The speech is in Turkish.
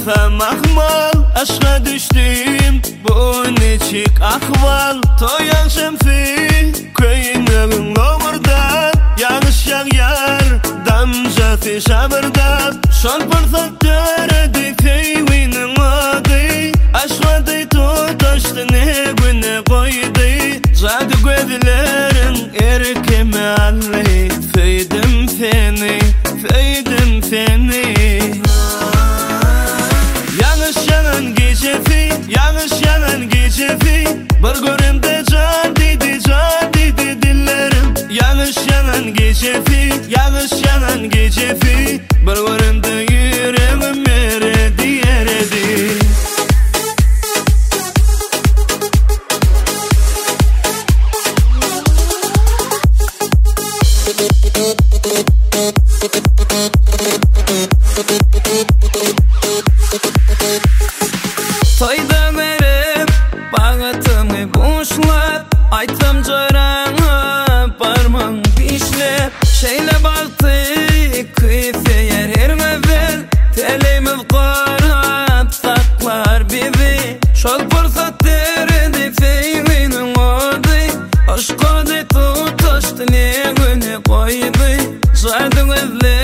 Atam ahmal aşka düştüm bu neçik ahval Toy akşam fi köyünün omurda Yanış yar damca fi şabırda Şol fırsat töredi feywinin adı Aşkadı tutaştı ne güne koydu Zadı gözlerin erkeme alli Feydim feni, feydim feni Yanış yanan gecefi, yanış yanan gecefi Bir görümde can dedi dillerim Yanış yanan gecefi, yanış yanan gecefi Bir görümde yüreğim eredi eredi Toyda verip bağıtımı boşlap Aytım jorana parmağım pişlep Şeyle baktı kıyfeyer her evvel Telimiz qarab saklar bizi Şol fırsat derdi feyrinin adı Aşkadı tutaştı ne güne koydu Zadı gözler